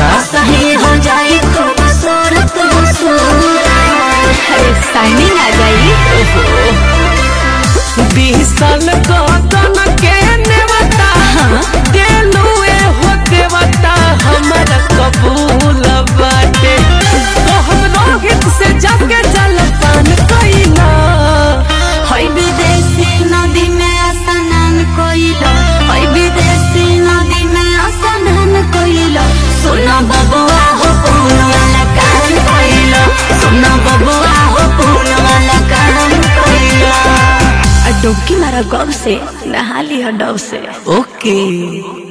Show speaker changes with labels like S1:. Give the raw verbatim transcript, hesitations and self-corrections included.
S1: अच्छा
S2: सही हो जाए खूबसूरत शाइनिंग आ जाई।
S1: बीस साल कौन के नेवता दिलुए हो देवता हमारा कबूल बाटे। तो हम रोहित से जाके जल पान कइला
S2: हई विदेशी नदी में स्नान कइला, हई विदेशी नदी में स्नान कइला। सुना बबुआ हो पून वाला काम कइला, सुना बबुआ हो पून वाला काम कइला। डुबकी मारा गब से नहा लिया डब से।
S1: ओके।